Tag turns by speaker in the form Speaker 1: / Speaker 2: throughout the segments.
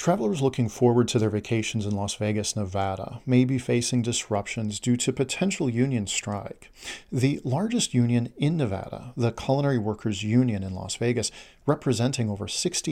Speaker 1: Travelers looking forward to their vacations in Las Vegas, Nevada, may be facing disruptions due to potential union strike. The largest union in Nevada, the Culinary Workers Union in Las Vegas, representing over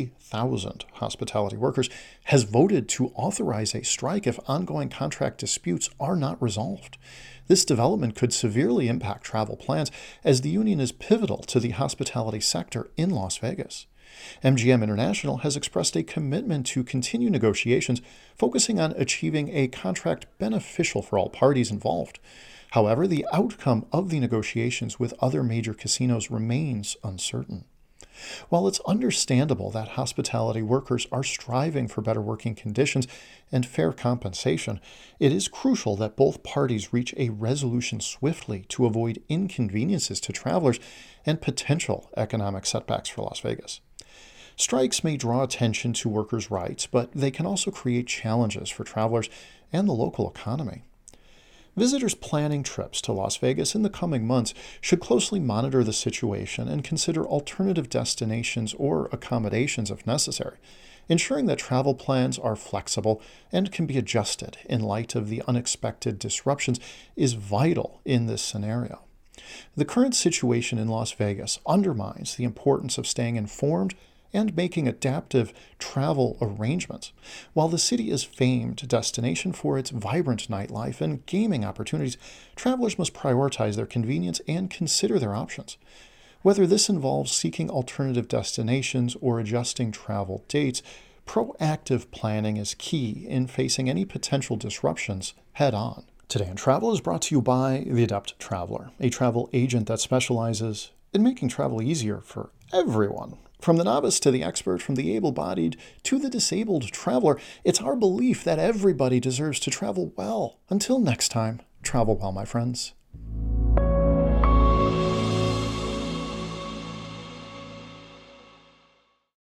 Speaker 1: 60,000 hospitality workers, has voted to authorize a strike if ongoing contract disputes are not resolved. This development could severely impact travel plans, as the union is pivotal to the hospitality sector in Las Vegas. MGM International has expressed a commitment to continue negotiations, focusing on achieving a contract beneficial for all parties involved. However, the outcome of the negotiations with other major casinos remains uncertain. While it's understandable that hospitality workers are striving for better working conditions and fair compensation, it is crucial that both parties reach a resolution swiftly to avoid inconveniences to travelers and potential economic setbacks for Las Vegas. Strikes may draw attention to workers' rights, but they can also create challenges for travelers and the local economy. Visitors planning trips to Las Vegas in the coming months should closely monitor the situation and consider alternative destinations or accommodations if necessary. Ensuring that travel plans are flexible and can be adjusted in light of the unexpected disruptions is vital in this scenario. The current situation in Las Vegas undermines the importance of staying informed and making adaptive travel arrangements. While the city is a famed destination for its vibrant nightlife and gaming opportunities, travelers must prioritize their convenience and consider their options. Whether this involves seeking alternative destinations or adjusting travel dates, proactive planning is key in facing any potential disruptions head-on. Today in Travel is brought to you by The Adept Traveler, a travel agent that specializes in making travel easier for everyone. From the novice to the expert, from the able-bodied to the disabled traveler, it's our belief that everybody deserves to travel well. Until next time, travel well, my friends.